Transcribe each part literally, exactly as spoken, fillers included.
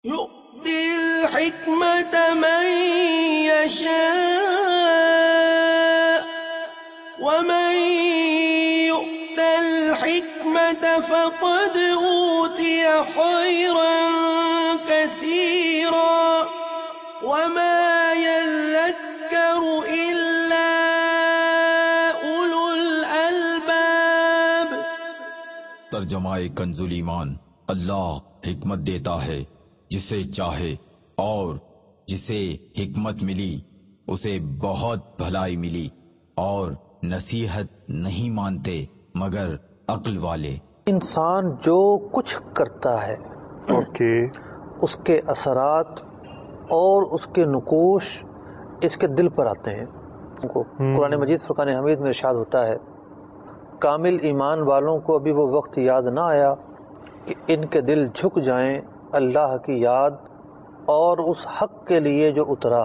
يؤتي الحكمة من يشاء ومن يؤت الحكمة فقد أوتي خيرا كثيرا وما يذكر إلا أولو الألباب۔ ترجمہ کنز ایمان۔ اللہ حکمت دیتا ہے جسے چاہے، اور جسے حکمت ملی اسے بہت بھلائی ملی، اور نصیحت نہیں مانتے مگر عقل والے۔ انسان جو کچھ کرتا ہے اوکے اس کے اثرات اور اس کے نقوش اس کے دل پر آتے ہیں۔ قرآن مجید فرقان حمید میں ارشاد ہوتا ہے، کامل ایمان والوں کو ابھی وہ وقت یاد نہ آیا کہ ان کے دل جھک جائیں اللہ کی یاد اور اس حق کے لیے جو اترا۔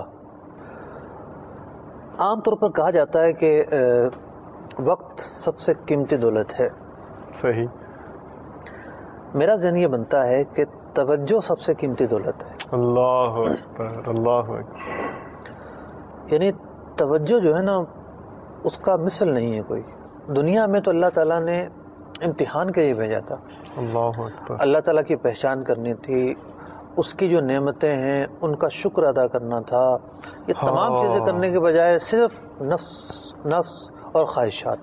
عام طور پر کہا جاتا ہے کہ وقت سب سے قیمتی دولت ہے۔ صحیح۔ میرا ذہن یہ بنتا ہے کہ توجہ سب سے قیمتی دولت ہے۔ اللہ اکبر، اللہ اکبر۔ یعنی توجہ جو ہے نا اس کا مثل نہیں ہے کوئی۔ دنیا میں تو اللہ تعالیٰ نے امتحان کے لیے بھیجا تھا، اللہ اکبر، اللہ تعالیٰ کی پہچان کرنی تھی، اس کی جو نعمتیں ہیں ان کا شکر ادا کرنا تھا۔ یہ تمام ہاں۔ چیزیں کرنے کے بجائے صرف نفس نفس اور خواہشات۔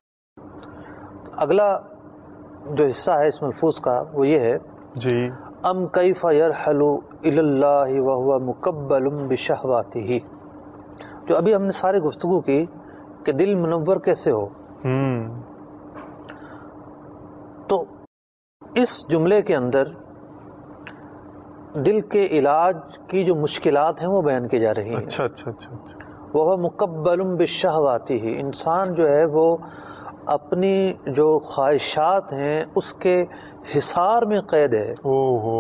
اگلا جو حصہ ہے اس ملفوظ کا وہ یہ ہے، جی ام کیف یرحل الی اللہ وہو مکبل بشہواتہ، جو ابھی ہم نے سارے گفتگو کی کہ دل منور کیسے ہو۔ ہم تو اس جملے کے اندر دل کے علاج کی جو مشکلات ہیں وہ بیان کی جا رہی ہیں۔ اچھا اچھا اچھا اچھا وہ مکبل بالشہوات ہی، انسان جو ہے وہ اپنی جو خواہشات ہیں اس کے حصار میں قید ہے، او ہو،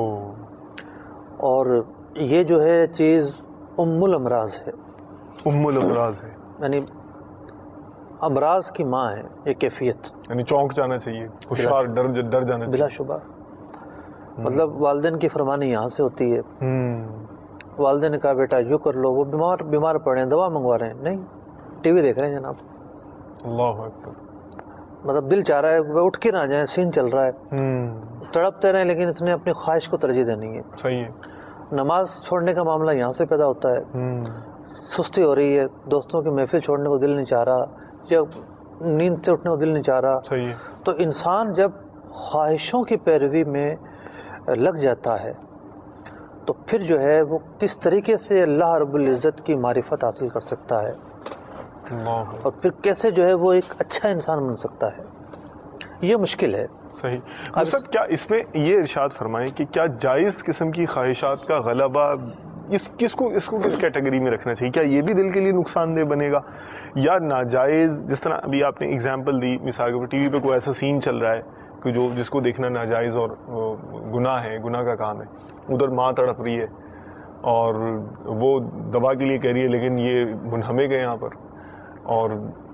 اور یہ جو ہے چیز ام الامراض ہے، ام الامراض ہے، یعنی امراض کی ماں ہے یہ کیفیت، یعنی چونک جانا چاہیے، ہوشیار ڈر ڈر جانا بلا چاہیے۔ شبہ۔ مطلب والدین کی فرمانی یہاں سے ہوتی ہے، ہم والدین نے کہا بیٹا یوں کر لو، وہ بیمار بیمار پڑے ہیں، دوا منگوا رہے ہیں، نہیں ٹی وی دیکھ رہے ہیں جناب، اللہ اکبر۔ مطلب دل چاہ رہا ہے وہ اٹھ کے نہ جائیں، سین چل رہا ہے، ہم تڑپتے رہیں، لیکن اس نے اپنی خواہش کو ترجیح دینی ہے۔ صحیح ہے۔ نماز چھوڑنے کا معاملہ یہاں سے پیدا ہوتا ہے، ہم سستی ہو رہی ہے، دوستوں کی محفل چھوڑنے کو دل نہیں چاہ رہا، یا نیند سے اٹھنے کو دل نہیں چاہ رہا۔ صحیح ہے۔ تو انسان جب خواہشوں کی پیروی میں لگ جاتا ہے تو پھر جو ہے وہ کس طریقے سے اللہ رب العزت کی معرفت حاصل کر سکتا ہے، اللہ اور پھر کیسے جو ہے وہ ایک اچھا انسان بن سکتا ہے، یہ مشکل ہے۔ صحیح۔ مقصد کیا اس میں یہ ارشاد فرمائیں کہ کیا جائز قسم کی خواہشات کا غلبہ اس کس کو اس کو کس کیٹیگری میں رکھنا چاہیے؟ کیا یہ بھی دل کے لیے نقصان دہ بنے گا، یا ناجائز، جس طرح ابھی آپ نے اگزامپل دی، مثال کے طور پر ٹی وی پہ کوئی ایسا سین چل رہا ہے کہ جو جس کو دیکھنا ناجائز اور گناہ ہے، گناہ کا کام ہے، ادھر ماں تڑپ رہی ہے اور وہ دوا کے لیے کہہ رہی ہے لیکن یہ منہمک ہے یہاں پر، اور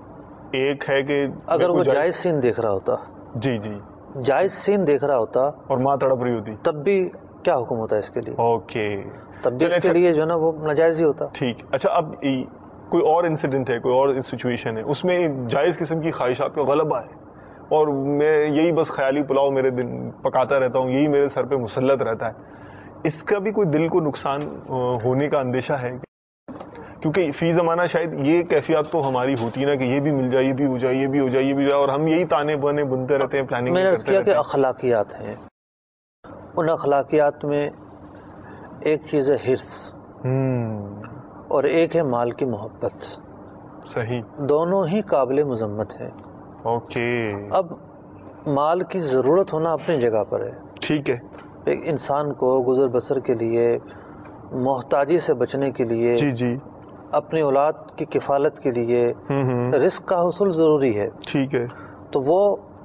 ایک ہے کہ اگر وہ جائز سین دیکھ رہا ہوتا، جی جی جائز سین دیکھ رہا ہوتا اور ماں تڑپ رہی ہوتی، تب بھی کیا حکم ہوتا ہے اس کے لیے؟ اوکے تب بھی اس کے لیے جو ہے نا وہ ناجائز ہی ہوتا۔ ٹھیک۔ اچھا، اب کوئی اور انسیڈنٹ ہے، کوئی اور سچویشن ہے، اس میں جائز قسم کی خواہشات کا غلبہ ہے اور میں یہی بس خیالی پلاؤ میرے دن پکاتا رہتا ہوں، یہی میرے سر پہ مسلط رہتا ہے، اس کا بھی کوئی دل کو نقصان ہونے کا اندیشہ ہے؟ کیونکہ فی زمانہ شاید یہ کیفیات تو ہماری ہوتی ہے نا کہ یہ بھی مل جائے، یہ بھی ہو جائے، یہ بھی ہو جائے، یہ بھی ہو جائے، اور ہم یہی تانے بانے بنتے رہتے ہیں، پلاننگ میں نے عرض کرتے کیا رہتے کہ ہیں۔ اخلاقیات ہیں، ان اخلاقیات میں ایک چیز ہے حرص، ہم اور ایک ہے مال کی محبت، صحیح، دونوں ہی قابل مذمت ہیں۔ اوکے، اب مال کی ضرورت ہونا اپنی جگہ پر ہے، ٹھیک ہے، ایک انسان کو گزر بسر کے لیے، محتاجی سے بچنے کے لیے، جی جی، اپنی اولاد کی کفالت کے لیے ہم ہم رزق کا حصول ضروری ہے، ٹھیک ہے، تو وہ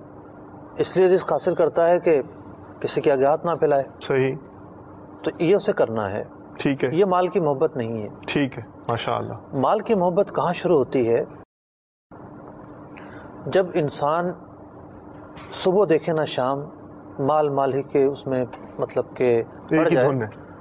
اس لیے رزق حاصل کرتا ہے کہ کسی کے آگے ہاتھ نہ پھیلائے، صحیح، تو یہ اسے کرنا ہے، ٹھیک ہے، یہ مال کی محبت نہیں ہے۔ ٹھیک ہے، ماشاء اللہ۔ مال کی محبت کہاں شروع ہوتی ہے؟ جب انسان صبح دیکھے نہ شام، مال مال ہی کے اس میں مطلب کہ پڑ ایک ہی جائے، دھن ہے،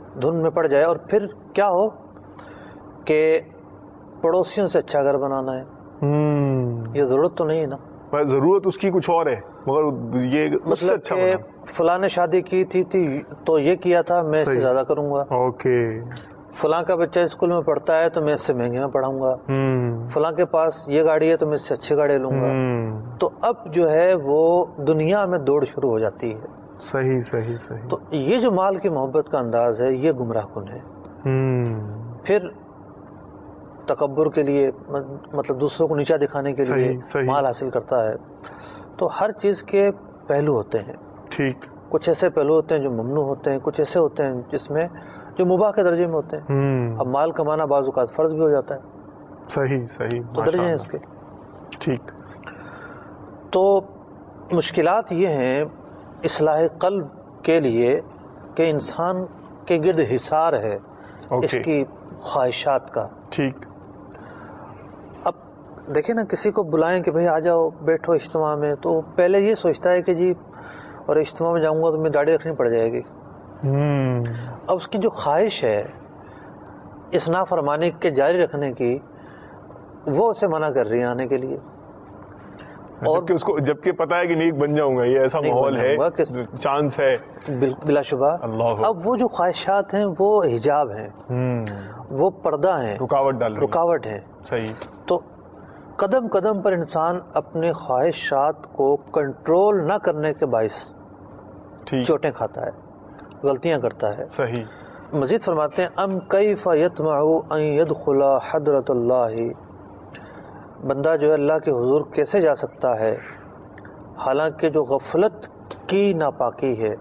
دھن میں پڑ جائے اور پھر کیا ہو کہ پڑوسیوں سے اچھا گھر بنانا ہے. ہوں یہ ضرورت تو نہیں ہے نا, ضرورت اس کی کچھ اور ہے مگر یہ اس سے مطلب اچھا کہ بنا. فلاں نے شادی کی تھی تھی تو یہ کیا تھا, میں اس سے صحیح. زیادہ کروں گا. اوکے. فلاں کا بچہ اسکول میں پڑھتا ہے تو میں اس سے مہنگے میں پڑھاؤں گا. ہوں فلاں کے پاس یہ گاڑی ہے تو میں اس سے اچھی گاڑی لوں گا. ہوں تو اب جو ہے وہ دنیا میں دوڑ شروع ہو جاتی ہے. صحیح صحیح صحیح. تو یہ جو مال کی محبت کا انداز ہے یہ گمراہ کن ہے. ہوں پھر تکبر کے لیے, مطلب دوسروں کو نیچا دکھانے کے لیے صحیح صحیح. مال حاصل کرتا ہے. تو ہر چیز کے پہلو ہوتے ہیں. ٹھیک. کچھ ایسے پہلو ہوتے ہیں جو ممنوع ہوتے ہیں, کچھ ایسے ہوتے ہیں جس میں جو مباح کے درجے میں ہوتے ہیں. ہوں اب مال کمانا بعض اوقات فرض بھی ہو جاتا ہے, صحیح صحیح. تو درجے ہیں اس کے. ٹھیک. تو مشکلات یہ ہیں اصلاح قلب کے لیے کہ انسان کے گرد حصار ہے اس کی خواہشات کا. ٹھیک. اب دیکھیں نا, کسی کو بلائیں کہ بھئی آ جاؤ بیٹھو اجتماع میں, تو پہلے یہ سوچتا ہے کہ جی اور اجتماع میں جاؤں گا تو میں داڑھی رکھنی پڑ جائے گی. ہوں اب اس کی جو خواہش ہے اس نافرمانی کے جاری رکھنے کی, وہ اسے منع کر رہی ہے آنے کے لیے. اور جبکہ اس کو جبکہ پتا ہے کہ نیک بن جاؤں گا, یہ ایسا ماحول ہے, چانس ہے بلا شبہ. اللہ. اب وہ جو خواہشات ہیں وہ حجاب ہیں, وہ پردہ ہیں, رکاوٹ ڈال رکاوٹ ہیں. صحیح. تو قدم قدم پر انسان اپنے خواہشات کو کنٹرول نہ کرنے کے باعث چوٹیں کھاتا ہے, غلطیاں کرتا ہے. صحیح. مزید فرماتے ہیں ام کیف یطمع ان يدخل حضرت اللہ, بندہ جو ہے اللہ کے حضور کیسے جا سکتا ہے حالانکہ جو غفلت کی ناپاکی ہے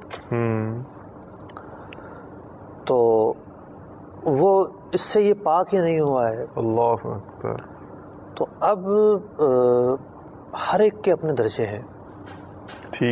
تو وہ اس سے یہ پاک ہی نہیں ہوا ہے. اللہ اکبر. تو اب ہر ایک کے اپنے درجے ہیں. ٹھیک.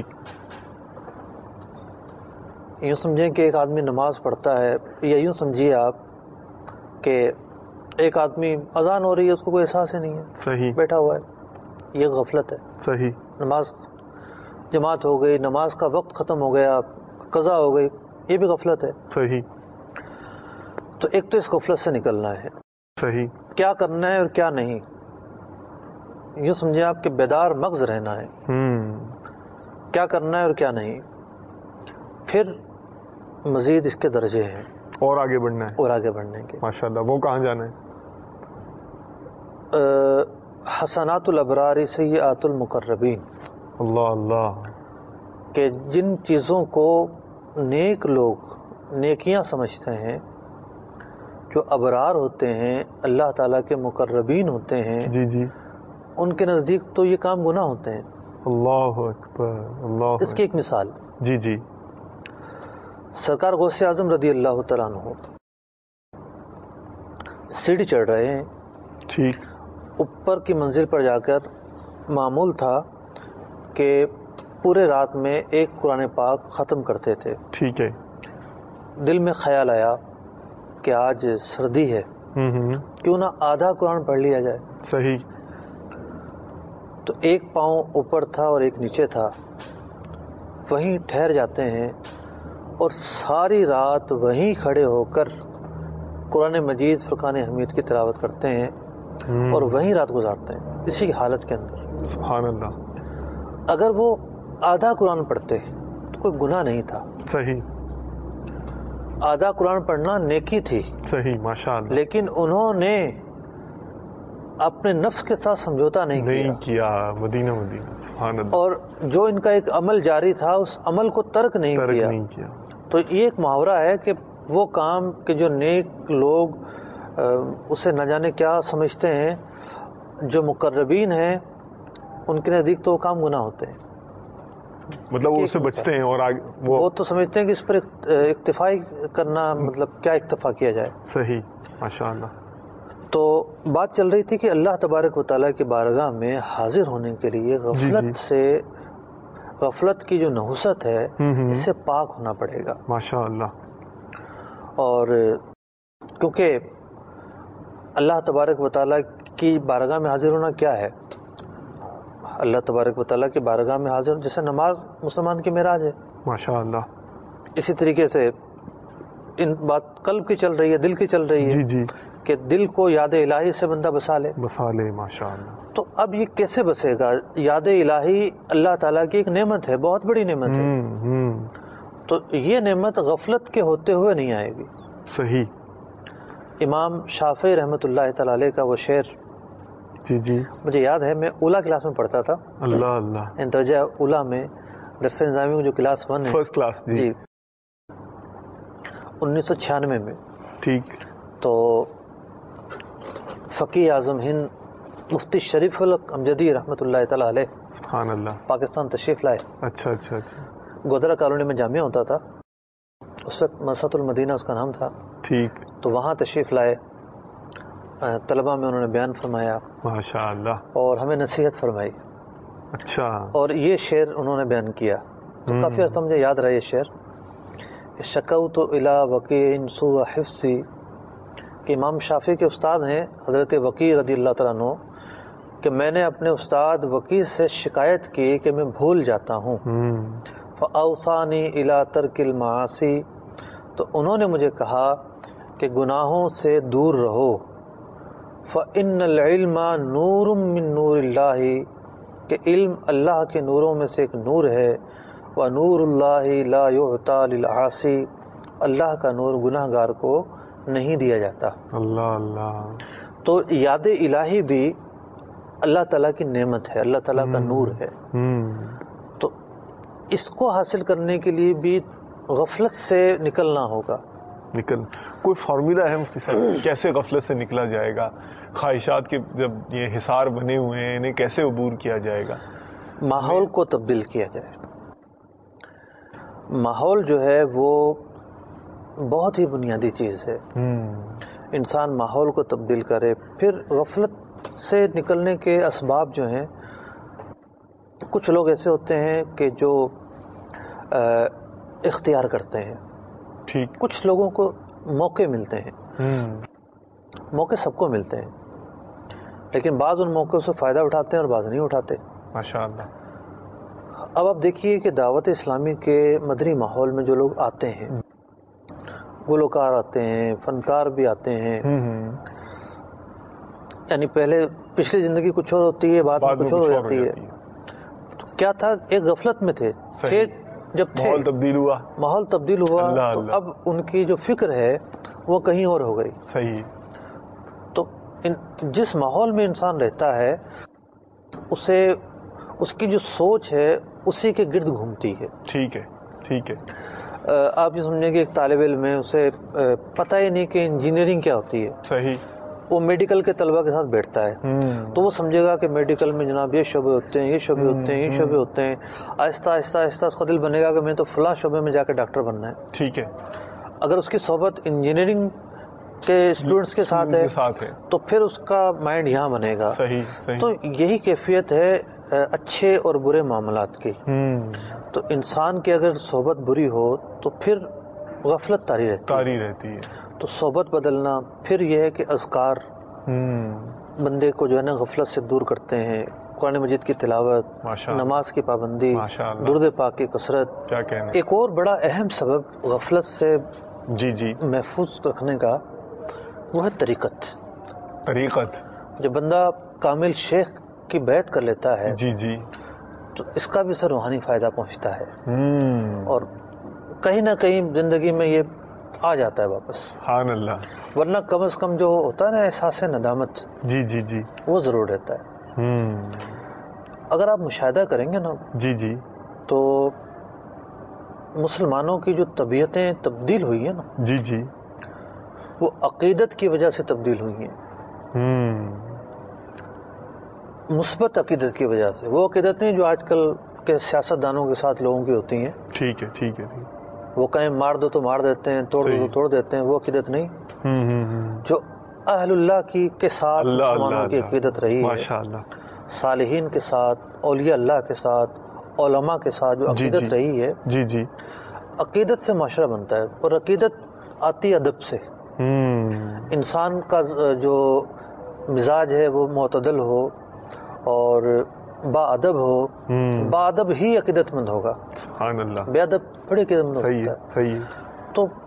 یوں سمجھیں کہ ایک آدمی نماز پڑھتا ہے, یا یوں سمجھیے آپ کہ ایک آدمی اذان ہو رہی ہے اس کو کوئی احساس ہی نہیں ہے, صحیح, بیٹھا ہوا ہے, یہ غفلت ہے. صحیح. نماز جماعت ہو گئی, نماز کا وقت ختم ہو گیا, قضا ہو گئی, یہ بھی غفلت ہے. صحیح. تو ایک تو اس غفلت سے نکلنا ہے. صحیح. کیا کرنا ہے اور کیا نہیں, یوں سمجھے آپ کہ بیدار مغز رہنا ہے, کیا کرنا ہے اور کیا نہیں. پھر مزید اس کے درجے ہیں, اور آگے بڑھنا ہے, اور آگے بڑھنے کے. ماشاءاللہ. وہ کہاں جانا ہے؟ حسنات الابرار سیئات المقربین. اللہ اللہ. کہ جن چیزوں کو نیک لوگ نیکیاں سمجھتے ہیں, جو ابرار ہوتے ہیں, اللہ تعالیٰ کے مقربین ہوتے ہیں, جی جی, ان کے نزدیک تو یہ کام گناہ ہوتے ہیں. اللہ اکبر. اللہ. اس کی ایک مثال, جی جی, سرکار غوث اعظم رضی اللہ تعالیٰ عنہ سیڑھی چڑھ رہے ہیں. ٹھیک. اوپر کی منزل پر جا کر معمول تھا کہ پورے رات میں ایک قرآن پاک ختم کرتے تھے. ٹھیک ہے. دل میں خیال آیا کہ آج سردی ہے, کیوں نہ آدھا قرآن پڑھ لیا جائے. صحیح. تو ایک پاؤں اوپر تھا اور ایک نیچے تھا, وہیں ٹھہر جاتے ہیں اور ساری رات وہیں کھڑے ہو کر قرآن مجید فرقان حمید کی تلاوت کرتے ہیں اور وہیں رات گزارتے ہیں اسی حالت کے اندر. سبحان اللہ. اگر وہ آدھا قرآن پڑھتے تو کوئی گناہ نہیں تھا. صحیح. آدھا قرآن پڑھنا نیکی تھی. صحیح. ماشاءاللہ. لیکن انہوں نے اپنے نفس کے ساتھ سمجھوتا نہیں, نہیں کیا. مدینہ مدینہ. سبحان اللہ. اور جو ان کا ایک عمل جاری تھا اس عمل کو ترک نہیں ترک کیا. نہیں کیا. تو یہ ایک محاورہ ہے کہ وہ کام کہ جو نیک لوگ اسے نہ جانے کیا سمجھتے ہیں, جو مقربین ہیں ان کے نزدیک تو وہ کام گناہ ہوتے ہیں. مطلب وہ اس سے بچتے ہیں اور آگے وہ, وہ تو سمجھتے ہیں کہ اس پر اکتفائی کرنا, مطلب کیا اکتفا کیا جائے. صحیح. ماشاءاللہ. تو بات چل رہی تھی کہ اللہ تبارک و تعالیٰ کی بارگاہ میں حاضر ہونے کے لیے غفلت جی جی. سے, غفلت کی جو نحوست ہے اس سے پاک ہونا پڑے گا. ماشاءاللہ. اور کیونکہ اللہ تبارک و تعالیٰ کی بارگاہ میں حاضر ہونا کیا ہے, اللہ تبارک و تعالیٰ کی بارگاہ میں حاضر, جیسے نماز مسلمان کی معراج ہے. ماشاءاللہ. اسی طریقے سے ان بات قلب کی چل رہی ہے، دل کی چل رہی ہے جی جی کہ دل کو یاد الہی سے بندہ بسا لے. بسا لے، ماشاء اللہ. تو اب یہ کیسے بسے گا؟ یاد الہی اللہ تعالیٰ کی ایک نعمت ہے، بہت بڑی نعمت ہے. ہوں ہوں تو یہ نعمت غفلت کے ہوتے ہوئے نہیں آئے گی. صحیح. امام شافعی رحمۃ اللہ تعالی علیہ کا وہ شعر جی جی مجھے یاد ہے، میں اولا کلاس میں پڑھتا تھا. اللہ اللہ. درجہ اولا میں درس نظامی میں جو کلاس ون ہے، فرسٹ کلاس. جی جی انیس سو چھیانوے میں. ٹھیک. تو فقیہ اعظم ہند مفتی شریف الحق امجدی رحمۃ اللہ تعالی علیہ سبحان اللہ. پاکستان تشریف لائے. اچھا اچھا اچھا. گودرا کالونی میں جامعہ ہوتا تھا اس وقت، مدرسۃ المدینہ اس کا نام تھا. ٹھیک. تو وہاں تشریف لائے، طلبہ میں انہوں نے بیان فرمایا ماشاء اللہ. اور ہمیں نصیحت فرمائی. اچھا. اور یہ شعر انہوں نے بیان کیا تو کافی عرصہ مجھے یاد رہا یہ شعر کہ شکوت الی وکیع سوء حفظی، کہ امام شافعی کے استاد ہیں حضرت وکیع رضی اللہ تعالیٰ عنہ، کہ میں نے اپنے استاد وکیع سے شکایت کی کہ میں بھول جاتا ہوں. فاوصانی الی ترک المعاصی، تو انہوں نے مجھے کہا کہ گناہوں سے دور رہو. فإن العلم نور من نور اللہ، کہ علم اللہ کے نوروں میں سے ایک نور ہے. وَنُورُ اللَّهِ لَا يُعْطَى لِلْعَاصِي، اللہ کا نور گناہ گار کو نہیں دیا جاتا. اللہ اللہ. تو یاد الہی بھی اللہ تعالیٰ کی نعمت ہے، اللہ تعالیٰ کا نور ہے. تو اس کو حاصل کرنے کے لیے بھی غفلت سے نکلنا ہوگا. نکل کوئی فارمولا ہے مفتی صاحب کیسے غفلت سے نکلا جائے گا؟ خواہشات کے جب یہ حصار بنے ہوئے ہیں انہیں کیسے عبور کیا جائے گا؟ ماحول کو تبدیل کیا جائے. ماحول جو ہے وہ بہت ہی بنیادی چیز ہے. انسان ماحول کو تبدیل کرے. پھر غفلت سے نکلنے کے اسباب جو ہیں، کچھ لوگ ایسے ہوتے ہیں کہ جو اختیار کرتے ہیں. ٹھیک. کچھ لوگوں کو موقع ملتے ہیں. موقع سب کو ملتے ہیں، لیکن بعض ان موقعوں سے فائدہ اٹھاتے ہیں اور بعض نہیں اٹھاتے. ماشاء اللہ. اب آپ دیکھیے کہ دعوت اسلامی کے مدنی ماحول میں جو لوگ آتے ہیں، گلوکار آتے ہیں، فنکار بھی آتے ہیں، یعنی پہلے پچھلی زندگی کچھ اور ہوتی ہے، بعد میں کچھ اور ہو جاتی ہے. تو کیا تھا، ایک غفلت میں تھے. تھے جب تھے ماحول تبدیل ہوا ماحول تبدیل ہوا اللہ تو اللہ. اب ان کی جو فکر ہے وہ کہیں اور ہو گئی. صحیح. تو ان جس ماحول میں انسان رہتا ہے اسے اس کی جو سوچ ہے اسی کے گرد گھومتی ہے. ٹھیک ہے ٹھیک ہے. آپ یہ سمجھیں کہ ایک طالب علم ہے، اسے پتہ ہی نہیں کہ انجینئرنگ کیا ہوتی ہے. صحیح. وہ میڈیکل کے طلبہ کے ساتھ بیٹھتا ہے تو وہ سمجھے گا کہ میڈیکل میں جناب یہ شعبے ہوتے ہیں، یہ شعبے ہوتے ہیں، یہ شعبے ہوتے ہیں. آہستہ آہستہ آہستہ اس کا دل بنے گا کہ میں تو فلاں شعبے میں جا کے ڈاکٹر بننا ہے. ٹھیک ہے. اگر اس کی صحبت انجینئرنگ کے اسٹوڈنٹس کے ساتھ ہے تو پھر اس کا مائنڈ یہاں بنے گا. صحیح صحیح. تو یہی کیفیت ہے اچھے اور برے معاملات کی. تو انسان کی اگر صحبت بری ہو تو پھر غفلت طاری رہتی طاری رہتی ہے. تو صحبت بدلنا. پھر یہ ہے کہ اذکار بندے کو جو ہے نا غفلت سے دور کرتے ہیں. قرآن مجید کی تلاوت، نماز کی پابندی، درود پاک کی کثرت. کیا کہنے. ایک اور بڑا اہم سبب غفلت سے جی جی محفوظ رکھنے کا وہ ہے طریقت. طریقت. جب بندہ کامل شیخ کی بیعت کر لیتا ہے جی جی تو اس کا بھی اسے روحانی فائدہ پہنچتا ہے اور کہیں نہ کہیں زندگی میں یہ آ جاتا ہے واپس. سبحان اللہ. ورنہ کم از کم جو ہوتا ہے نا احساس ندامت، جی جی جی وہ ضرور رہتا ہے. اگر آپ مشاہدہ کریں گے نا جی جی تو مسلمانوں کی جو طبیعتیں تبدیل ہوئی ہیں نا، جی جی وہ عقیدت کی وجہ سے تبدیل ہوئی ہیں. مثبت عقیدت کی وجہ سے. وہ عقیدت نہیں جو آج کل کے سیاست دانوں کے ساتھ لوگوں کی ہوتی ہیں. ٹھیک ہے ٹھیک ہے. وہ کہیں مار دو تو مار دیتے ہیں، توڑ دو تو توڑ دیتے ہیں. وہ عقیدت نہیں. جو اہل اللہ کی کے ساتھ مسلمانوں کی عقیدت رہی ہے، صالحین کے ساتھ، اولیاء اللہ کے ساتھ، علماء کے ساتھ جو عقیدت رہی ہے. جی جی. عقیدت سے معاشرہ بنتا ہے اور عقیدت آتی ادب سے. انسان کا جو مزاج ہے وہ معتدل ہو اور با ادب ہو. با ادب ہی عقیدت مند ہوگا. سبحان اللہ. بے ادب بڑی عقیدت مند ہوتا ہے. صحیح. تو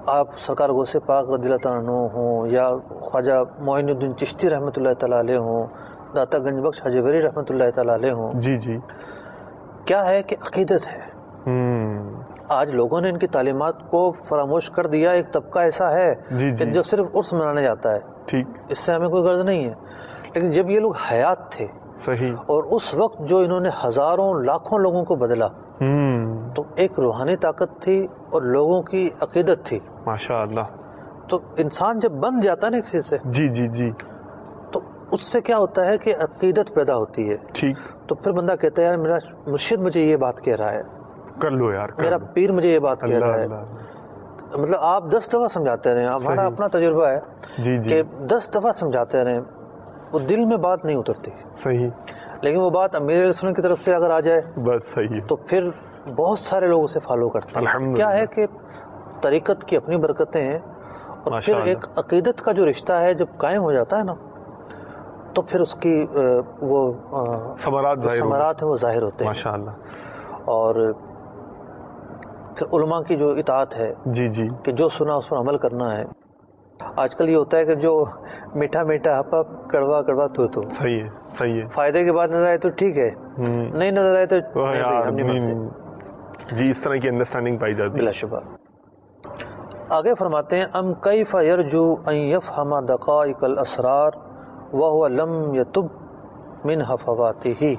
آپ سرکار غوث پاک رضی اللہ تعالیٰ عنہ ہوں یا خواجہ معین الدین چشتی رحمۃ اللہ تعالیٰ علیہ ہوں، داتا گنج بخش حاجی بری رحمۃ اللہ تعالیٰ علیہ ہوں، جی جی کیا ہے کہ عقیدت ہے. ہوں آج لوگوں نے ان کی تعلیمات کو فراموش کر دیا. ایک طبقہ ایسا ہے جی کہ جی جو صرف عرس منانے جاتا ہے، ٹھیک اس سے ہمیں کوئی غرض نہیں ہے. لیکن جب یہ لوگ حیات تھے صحیح. اور اس وقت جو انہوں نے ہزاروں لاکھوں لوگوں کو بدلا، ہوں تو ایک روحانی طاقت تھی اور لوگوں کی عقیدت تھی. ماشاء اللہ. تو انسان جب بن جاتا ہے نا کسی سے، جی جی جی تو اس سے کیا ہوتا ہے کہ عقیدت پیدا ہوتی ہے. ٹھیک. تو پھر بندہ کہتا ہے یار میرا مرشد مجھے یہ بات کہہ رہا ہے، کر لو یار کر میرا لو. پیر مجھے یہ بات کہہ اللہ رہا ہے. اللہ. مطلب آپ دس دفعہ سمجھاتے رہے، ہمارا صحیح. اپنا تجربہ ہے جی جی کہ دس دفعہ سمجھاتے رہے، وہ دل میں بات نہیں اترتی. صحیح. لیکن وہ بات امیر علیہ السلام کی طرف سے اگر آ جائے بس صحیح. تو پھر بہت سارے لوگ اسے فالو کرتے ہیں. الحمدللہ. کیا ہے کہ طریقت کی اپنی برکتیں ہیں، اور ماشاء پھر اللہ. ایک عقیدت کا جو رشتہ ہے جب قائم ہو جاتا ہے نا، تو پھر اس کی وہ ثمرات ظاہر ہوتے ثمرات ہیں وہ ظاہر ہوتے ہیں. ماشاء اللہ. اور پھر علماء کی جو اطاعت ہے جی جی کہ جو سنا اس پر عمل کرنا ہے. آج کل یہ ہوتا ہے کہ جو میٹھا میٹھا ہپا کڑوا کڑوا تو تو صحیح ہے صحیح ہے. فائدے کے بعد نظر آئے تو ٹھیک ہے، ہوں نہیں نظر آئے تو وہ نہیں یار بھائی، ہم نہیں نہیں- مانتے. جی اس طرح کی انڈرسٹینڈنگ پائی جاتی بلا ہے. شبہ. آگے فرماتے ہیں ام کیف یرجو ان یفہم دقائق الاسرار وهو لم یتب من ہفواته.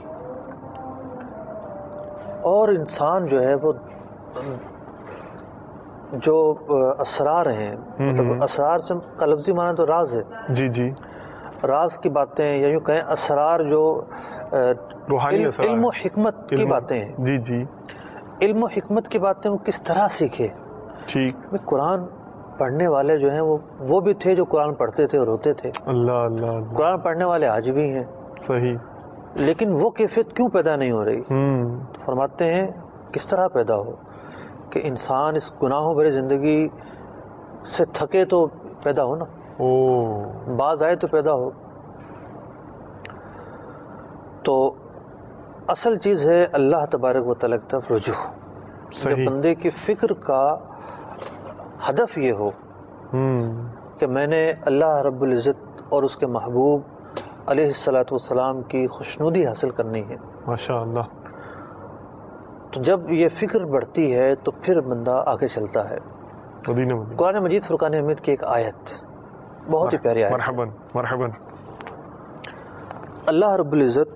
اور انسان جو ہے وہ جو اسرار ہیں، مطلب اسرار سے کا لفظی معنی تو راز ہے، جی جی راز کی باتیں یا یوں کہیں اسرار جو روحانی علم اسرار. علم و حکمت کی علم- باتیں ہیں. جی جی علم و حکمت کی باتیں وہ کس طرح سیکھے. ٹھیک. قرآن پڑھنے والے جو ہیں وہ وہ بھی تھے جو قرآن پڑھتے تھے اور ہوتے تھے. اللہ اللہ اللہ. قرآن پڑھنے والے آج بھی ہیں، صحیح. لیکن وہ کیفیت کیوں پیدا نہیں ہو رہی؟ ہوں تو فرماتے ہیں کس طرح پیدا ہو کہ انسان اس گناہوں بھری زندگی سے تھکے تو پیدا ہو نا، او باز آئے تو پیدا ہو. تو اصل چیز ہے اللہ تبارک و تعالیٰ کی طرف رجوع. جب صحیح. بندے کی فکر کا ہدف یہ ہو ہوں کہ میں نے اللہ رب العزت اور اس کے محبوب علیہ الصلاۃ والسلام کی خوشنودی حاصل کرنی ہے، ماشاء اللہ. تو جب یہ فکر بڑھتی ہے تو پھر بندہ آگے چلتا ہے. مدینہ مدینہ. قرآن مجید فرقان حمید کی ایک آیت، بہت ہی پیاری آیت ہے. مرحباً مرحباً. اللہ رب العزت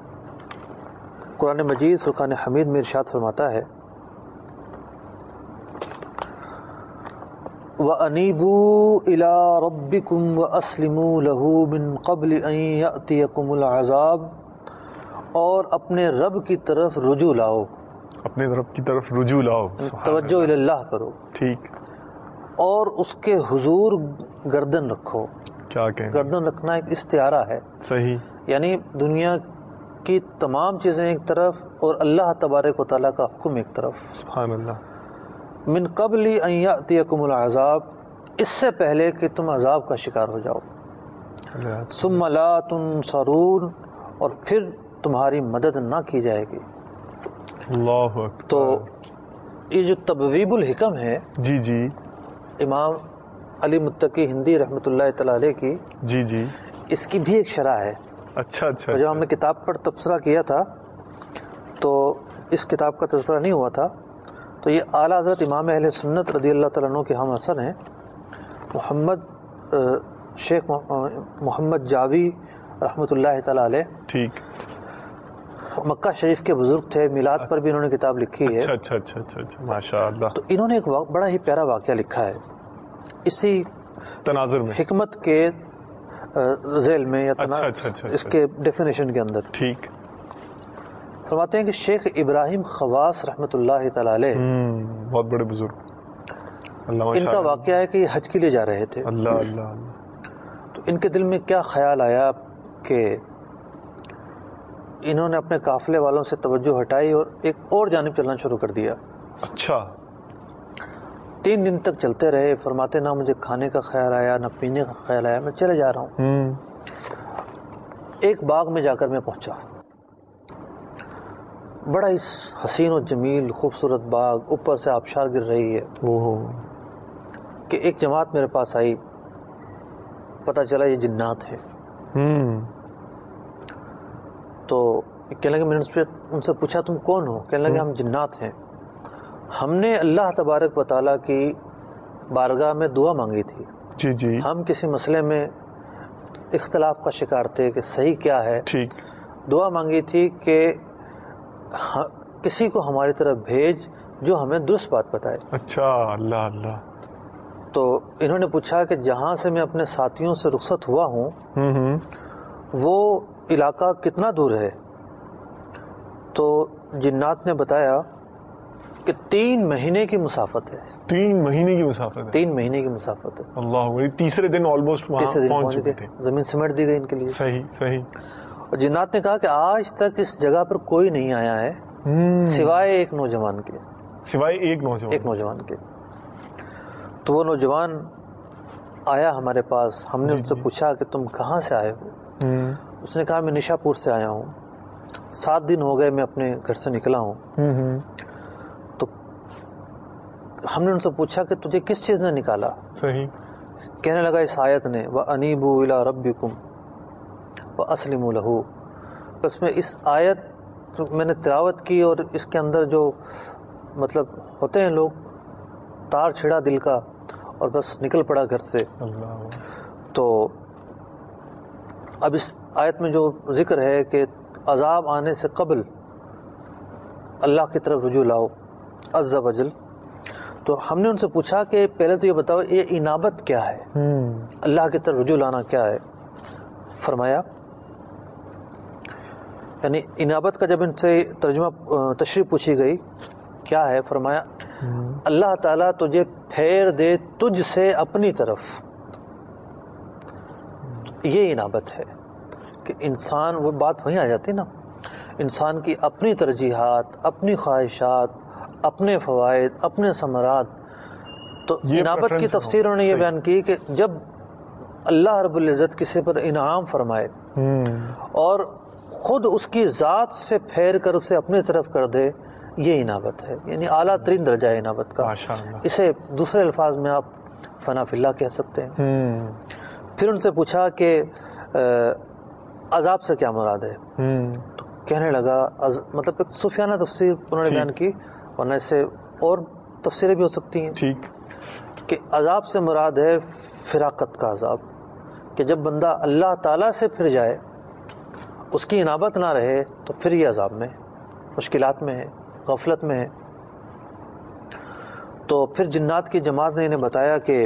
قرآن مجید فرقان حمید میں ارشاد فرماتا ہے وَأَنِيبُوا إِلَىٰ رَبِّكُمْ وَأَسْلِمُوا لَهُ مِن قَبْلِ أَن يَأْتِيَكُمُ الْعَذَابُ، اور اپنے رب کی طرف رجوع لاؤ، اپنے رب کی طرف رجوع لاؤ. سبحان توجہ اللہ. اللہ کرو، ٹھیک. اور اس کے حضور گردن رکھو. کیا کہیں. گردن رکھنا ایک استعارہ ہے، صحیح. یعنی دنیا کی تمام چیزیں ایک طرف اور اللہ تبارک و تعالیٰ کا حکم ایک طرف. سبحان اللہ. من قبل ان یأتیکم العذاب، اس سے پہلے کہ تم عذاب کا شکار ہو جاؤ. اللہ. ثم لا تنصرون، اور پھر تمہاری مدد نہ کی جائے گی. اللہ اکبر. تو یہ جو تبویب الحکم ہے جی جی امام علی متقی ہندی رحمۃ اللہ تعالی علیہ کی، جی جی. اس کی بھی ایک شرح ہے. اچھا اچھا. اور جب ہم نے کتاب پر تبصرہ کیا تھا تو اس کتاب کا تذکرہ نہیں ہوا تھا. تو یہ اعلیٰ حضرت امام اہل سنت رضی اللہ تعالیٰ عنہ کے ہم اثر ہیں، محمد شیخ محمد جاوی رحمۃ اللہ تعالیٰ علیہ. ٹھیک. مکہ شریف کے بزرگ تھے، میلاد پر بھی انہوں نے کتاب لکھی ہے. اچھا اچھا اچھا اچھا اچھا. ماشاء اللہ. تو انہوں نے ایک واقع بڑا ہی پیارا واقعہ لکھا ہے اسی تناظر میں. حکمت کے ذیل میں یا اچھا اچھا اچھا. اس کے ڈیفینیشن کے اندر. ٹھیک. فرماتے ہیں کہ شیخ ابراہیم خواص رحمۃ اللہ تعالی علیہ، بہت بڑے بزرگ. اللہ ان کا واقعہ ہے کہ یہ حج کے لیے جا رہے تھے. اللہ اللہ. تو ان کے دل میں کیا خیال آیا کہ انہوں نے اپنے قافلے والوں سے توجہ ہٹائی اور ایک اور جانب چلنا شروع کر دیا. اچھا. تین دن تک چلتے رہے. فرماتے نہ مجھے کھانے کا خیال آیا نہ پینے کا خیال آیا، میں چلے جا رہا ہوں. ہوں. ایک باغ میں جا کر میں پہنچا، بڑا ہی حسین و جمیل خوبصورت باغ، اوپر سے آبشار گر رہی ہے. اوہ. کہ ایک جماعت میرے پاس آئی، پتہ چلا یہ جنات ہیں. ہوں تو کہنے لگے، میں نے اس پہ ان سے پوچھا تم کون ہو؟ کہنے لگے ہم جنات ہیں، ہم نے اللہ تبارک و تعالیٰ کی بارگاہ میں دعا مانگی تھی. جی جی ہم کسی مسئلے میں اختلاف کا شکار تھے کہ صحیح کیا ہے. ٹھیک. دعا مانگی تھی کہ کسی کو ہماری طرف بھیج جو ہمیں درست بات بتائے. اچھا. اللہ اللہ. تو انہوں نے پوچھا کہ جہاں سے میں اپنے ساتھیوں سے رخصت ہوا ہوں ہوں ہوں وہ علاقہ کتنا دور ہے؟ تو جنات نے بتایا کہ تین مہینے کی مسافت ہے. تین مہینے کی مسافت ہے. تین مہینے کی مسافت ہے. اللہ. تیسرے دن آلموسٹ وہاں تیسرے دن پہنچ پہنچ چکے گئے، تھے. زمین سمیٹ دی گئی ان کے لیے. صحیح صحیح. اور جنات نے کہا کہ آج تک اس جگہ پر کوئی نہیں آیا ہے سوائے ایک نوجوان کے. سوائے ایک نوجوان. ایک نوجوان کے. تو وہ نوجوان آیا ہمارے پاس، ہم نے ان سے پوچھا کہ تم کہاں سے آئے ہو؟ اس نے کہا میں نشا پور سے آیا ہوں، سات دن ہو گئے میں اپنے گھر سے نکلا ہوں. تو ہم نے ان سے پوچھا کہ تجھے کس چیز نے نکالا؟ صحیح. کہنے لگا اس آیت نے، وَأَنِيبُوا إِلَىٰ رَبِّكُمْ وَأَسْلِمُوا لَهُ. بس میں اس آیت میں نے تلاوت کی اور اس کے اندر جو مطلب ہوتے ہیں لوگ، تار چھڑا دل کا اور بس نکل پڑا گھر سے. اللہ. تو اب اس آیت میں جو ذکر ہے کہ عذاب آنے سے قبل اللہ کی طرف رجوع لاؤ عز و جل، تو ہم نے ان سے پوچھا کہ پہلے تو یہ بتاؤ یہ انابت کیا ہے، اللہ کی طرف رجوع لانا کیا ہے؟ فرمایا یعنی انابت کا جب ان سے ترجمہ تشریح پوچھی گئی کیا ہے، فرمایا اللہ تعالیٰ تجھے پھیر دے تجھ سے اپنی طرف. یہ انابت ہے کہ انسان، وہ بات وہیں آ جاتی نا، انسان کی اپنی ترجیحات، اپنی خواہشات، اپنے فوائد، اپنے ثمرات. تو انابت کی تفسیر انہوں نے یہ بیان کی کہ جب اللہ رب العزت کسی پر انعام فرمائے اور خود اس کی ذات سے پھیر کر اسے اپنی طرف کر دے، یہ انابت ہے، یعنی اعلیٰ ترین درجہ ہے انابت کا. اسے دوسرے الفاظ میں آپ فنا فی اللہ کہہ سکتے ہیں. پھر ان سے پوچھا کہ عذاب سے کیا مراد ہے؟ تو کہنے لگا مطلب ایک صوفیانہ تفسیر انہوں نے بیان کی، ورنہ اس سے اور تفسیریں بھی ہو سکتی ہیں. ٹھیک. کہ عذاب سے مراد ہے فراقت کا عذاب، کہ جب بندہ اللہ تعالیٰ سے پھر جائے، اس کی انابت نہ رہے، تو پھر یہ عذاب میں، مشکلات میں ہے، غفلت میں ہے. تو پھر جنات کی جماعت نے انہیں بتایا کہ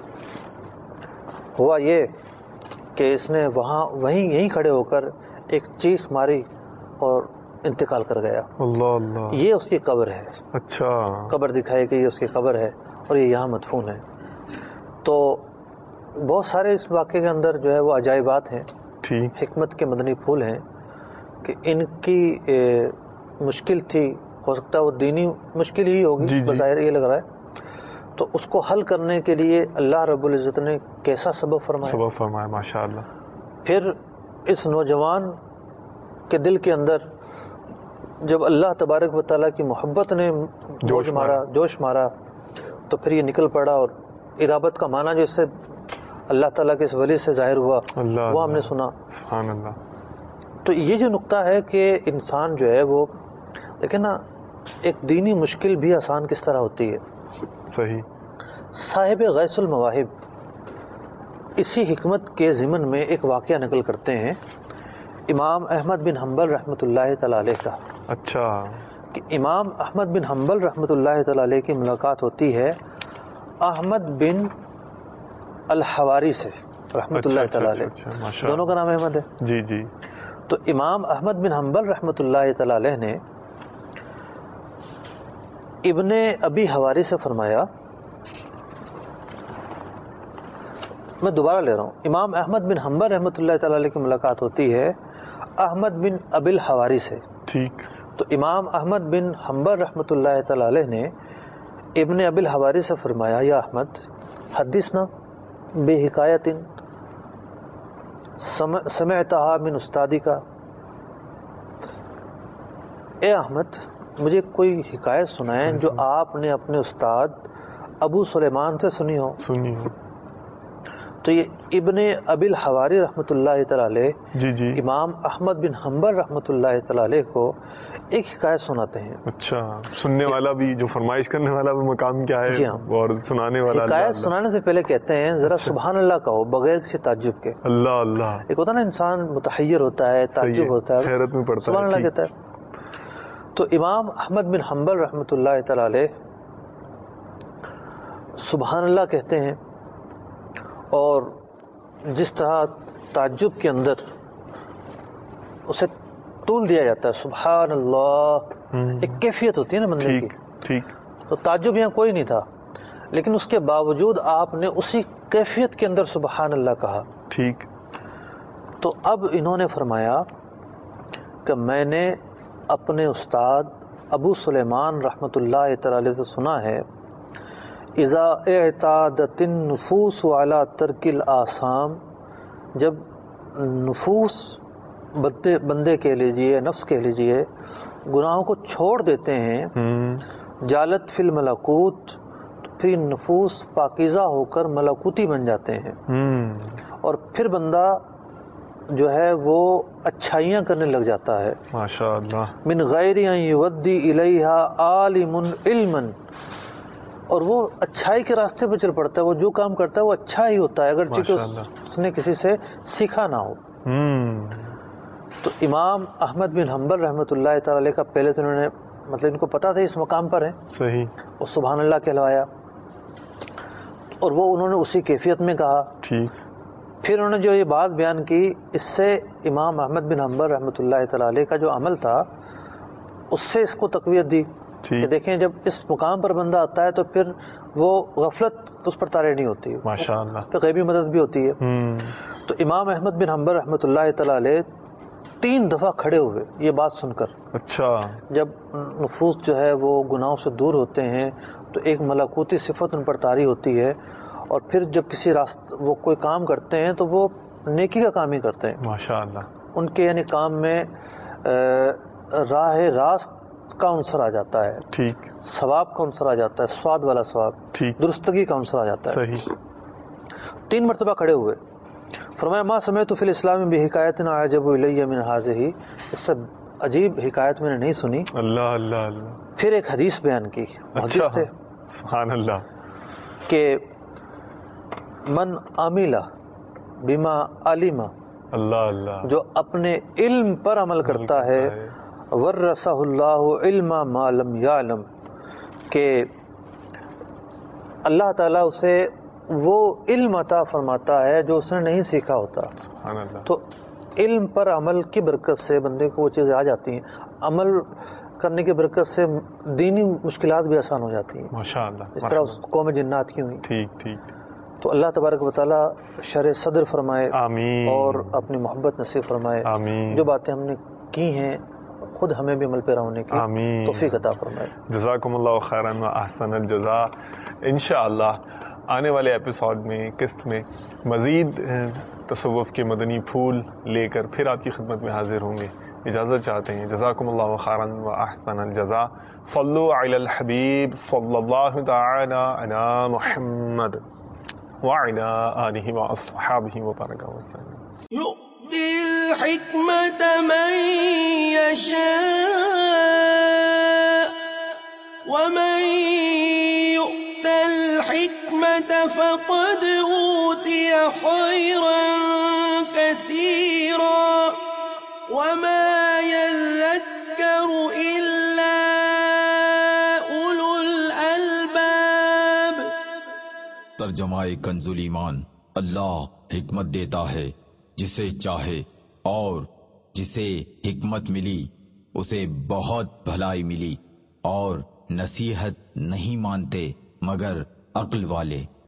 ہوا یہ کہ اس نے وہاں وہیں یہیں کھڑے ہو کر ایک چیخ ماری اور انتقال کر گیا. اللہ اللہ. یہ اس کی قبر ہے. اچھا. قبر دکھائی کہ یہ اس کی قبر ہے اور یہ یہاں مدفون ہے. تو بہت سارے اس واقعے کے اندر جو ہے وہ عجائبات ہیں، حکمت کے مدنی پھول ہیں کہ ان کی مشکل تھی، ہو سکتا ہے وہ دینی مشکل ہی ہوگی بظاہر یہ لگ رہا ہے، تو اس کو حل کرنے کے لیے اللہ رب العزت نے کیسا سبب فرمایا سبب فرمایا ماشاءاللہ. پھر اس نوجوان کے دل کے اندر جب اللہ تبارک و تعالیٰ کی محبت نے جوش مارا جوش مارا تو پھر یہ نکل پڑا، اور ارابت کا معنی جو اس سے اللہ تعالیٰ کے اس ولی سے ظاہر ہوا وہ ہم نے سنا. سبحان اللہ. تو یہ جو نقطہ ہے کہ انسان جو ہے وہ دیکھیں نا، ایک دینی مشکل بھی آسان کس طرح ہوتی ہے. صحیح. صاحب غیث المواہب اسی حکمت کے ضمن میں ایک واقعہ نقل کرتے ہیں امام احمد بن حنبل رحمۃ اللہ تعالی علیہ کا. اچھا. کہ امام احمد بن حنبل رحمۃ اللہ تعالی علیہ کی ملاقات ہوتی ہے احمد بن الحواری سے رحمۃ اللہ تعالی علیہ. دونوں کا نام احمد ہے. جی جی. تو امام احمد بن حنبل رحمۃ اللہ تعالی علیہ نے ابن ابی حواری سے فرمایا، میں دوبارہ لے رہا ہوں، امام احمد بن حنبل رحمۃ اللہ تعالی علیہ کی ملاقات ہوتی ہے احمد بن ابی الحواری سے. ٹھیک. تو امام احمد بن حنبل رحمۃ اللہ تعالی علیہ نے ابن ابی الحواری سے فرمایا، یا احمد حدثنا بے حکایت سمعتها من استادی کا، اے احمد مجھے کوئی حکایت سنائیں جو آپ نے اپنے استاد ابو سلیمان سے سنی ہو سنی ہو. تو یہ ابن ابی الحواری رحمۃ اللہ تعالی علیہ جی جی. امام احمد بن حنبل رحمۃ اللہ تعالی علیہ کو ایک حکایت سناتے ہیں. اچھا، سننے والا بھی، جو فرمائش کرنے والا بھی مقام کیا ہے؟ جی ہاں. اور سنانے والا حکایت اللہ سنانے سے پہلے کہتے ہیں ذرا سبحان اللہ کہو بغیر کسی تعجب کے. اللہ اللہ. ایک ہوتا ہے نا انسان متحیر ہوتا ہے، تعجب ہوتا ہے، حیرت میں پڑتا ہے. سبحان اللہ کہتا ہے. تو امام احمد بن حنبل رحمۃ اللہ تعالی علیہ سبحان اللہ کہتے ہیں، اور جس طرح تعجب کے اندر اسے طول دیا جاتا ہے، سبحان اللہ ایک کیفیت ہوتی ہے نا بندے کی. ٹھیک. تو تعجب یہاں کوئی نہیں تھا، لیکن اس کے باوجود آپ نے اسی کیفیت کے اندر سبحان اللہ کہا. ٹھیک. تو اب انہوں نے فرمایا کہ میں نے اپنے استاد ابو سلیمان رحمۃ اللہ تعالی علیہ سے سنا ہے، اذا اعتادت النفوس علی ترک الآثام، جب نفوس بندے بندے کے لیجئے، نفس کے لیجئے گناہوں کو چھوڑ دیتے ہیں، جالت فی الملکوت، تو پھر نفوس پاکیزہ ہو کر ملکوتی بن جاتے ہیں، اور پھر بندہ جو ہے وہ اچھائیاں کرنے لگ جاتا ہے. ماشاء اللہ. من غیر ان یودی الیہا عالم علما، اور وہ اچھائی کے راستے پہ چل پڑتا ہے، وہ جو کام کرتا ہے وہ اچھا ہی ہوتا ہے اگرچہ کہ اس نے کسی سے سیکھا نہ ہو. تو امام احمد بن حنبل رحمۃ اللہ تعالی علیہ کا پہلے تو انہوں نے مطلب ان کو پتا تھا اس مقام پر ہے، صحیح، اور سبحان اللہ کہلوایا، اور وہ انہوں نے اسی کیفیت میں کہا. ٹھیک. پھر انہوں نے جو یہ بات بیان کی، اس سے امام احمد بن حنبل رحمۃ اللہ تعالی علیہ کا جو عمل تھا اس سے اس کو تقویت دی کہ دیکھیں جب اس مقام پر بندہ آتا ہے تو پھر وہ غفلت اس پر طاری نہیں ہوتی، ماشاء اللہ، پھر غیبی مدد بھی ہوتی ہے. تو امام احمد بن حنبل رحمۃ اللہ تعالی علیہ تین دفعہ کھڑے ہوئے یہ بات سن کر. اچھا. جب نفوس جو ہے وہ گناہوں سے دور ہوتے ہیں تو ایک ملکوتی صفت ان پر طاری ہوتی ہے، اور پھر جب کسی راست وہ کوئی کام کرتے ہیں تو وہ نیکی کا کام ہی کرتے ہیں. ماشاء اللہ. ان کے یعنی کام میں راہ راست کا عنصر آ جاتا ہے، ٹھیک، ثواب کا عنصر آ جاتا ہے، سواد والا ثواب، ٹھیک، درستگی کا عنصر آ جاتا ہے. صحیح. تین مرتبہ کھڑے ہوئے، فرمایا ما سمعت فی الاسلام بحکایت اعجب الی من هذه، اس سے عجیب حکایت میں نے نہیں سنی. اللہ اللہ اللہ. پھر ایک حدیث بیان کی، اچھا، تھے سبحان اللہ، کہ من عمل بما علم، اللہ اللہ، جو اپنے علم پر عمل کرتا ہے، ورثہ اللہ علم ما لم یعلم، کہ اللہ تعالیٰ اسے وہ علم عطا فرماتا ہے جو اس نے نہیں سیکھا ہوتا. سبحان اللہ. تو علم پر عمل کی برکت سے بندے کو وہ چیزیں آ جاتی ہیں، عمل کرنے کی برکت سے دینی مشکلات بھی آسان ہو جاتی ہیں. ماشاء اللہ. اس طرح قوم جنات کی ہوئی. ٹھیک ٹھیک. تو اللہ تبارک و تعالیٰ شرح صدر فرمائے، آمین، اور اپنی محبت نصیب فرمائے. آمین. جو باتیں ہم نے کی ہیں خود ہمیں بھی عمل پیرا ہونے کی توفیق عطا فرمائے. جزاکم اللہ خیرا و احسن الجزاء. انشاءاللہ آنے والے ایپیسوڈ میں، قسط میں، مزید تصوف کے مدنی پھول لے کر پھر آپ کی خدمت میں حاضر ہوں گے. اجازت چاہتے ہیں. جزاکم اللہ خیرا و احسن الجزاء. صلو علی الحبیب صلی اللہ تعالی علی محمد وعلی آلہ واصحابہ وبارک وسلم. يؤتي الحكمة من يشاء ومن يؤت الحكمة فقد أوتي خيرا كثيرا وما يذكر إلا أولو الألباب. ترجمہ کنز ایمان. اللہ حکمت دیتا ہے جسے چاہے، اور جسے حکمت ملی اسے بہت بھلائی ملی، اور نصیحت نہیں مانتے مگر عقل والے.